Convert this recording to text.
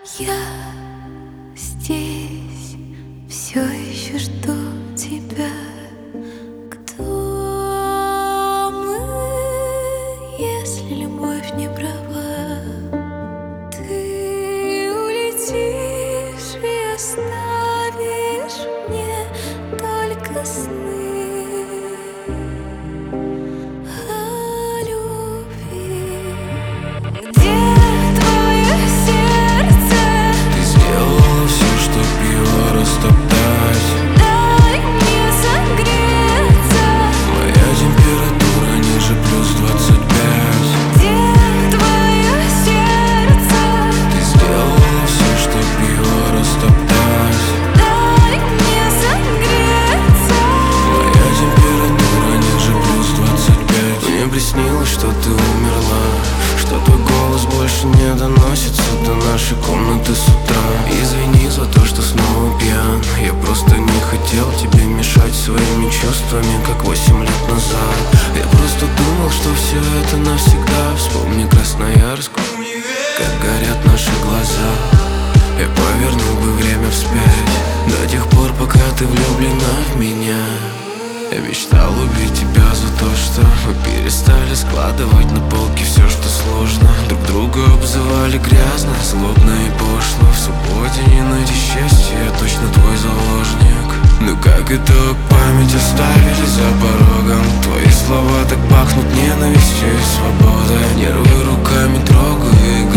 Я здесь все еще жду тебя. Кто мы, если любовь не права? Ты улетишь и оставишь мне только сны о любви. Где твое сердце? Ты сделала все, чтоб его растоптать. Дай мне согреться. Моя температура ниже плюс 25. Где твое сердце? Ты сделала все, чтоб его растоптать. Дай мне согреться. Моя температура ниже плюс 25. Мне приснилось, что ты умерла, что твой голос больше не доносится до нашей комнаты с утра. Извини за то, что снова пьян. Я просто не хотел тебе мешать своими чувствами, как 8 лет назад. Я просто думал, что все это навсегда. Вспомни Красноярск, как горят наши глаза. Я повернул бы время вспять до тех пор, пока ты влюблена в меня. Я мечтал убить тебя за то, что мы перестали складывать на полке все, что сложно. Друг друга обзывали грязно, злобно и пошло. В субботе не найти счастья, я точно твой заложник. Ну как итог, память оставили за порогом. Твои слова так пахнут ненавистью и свободой. Нервы руками трогаю и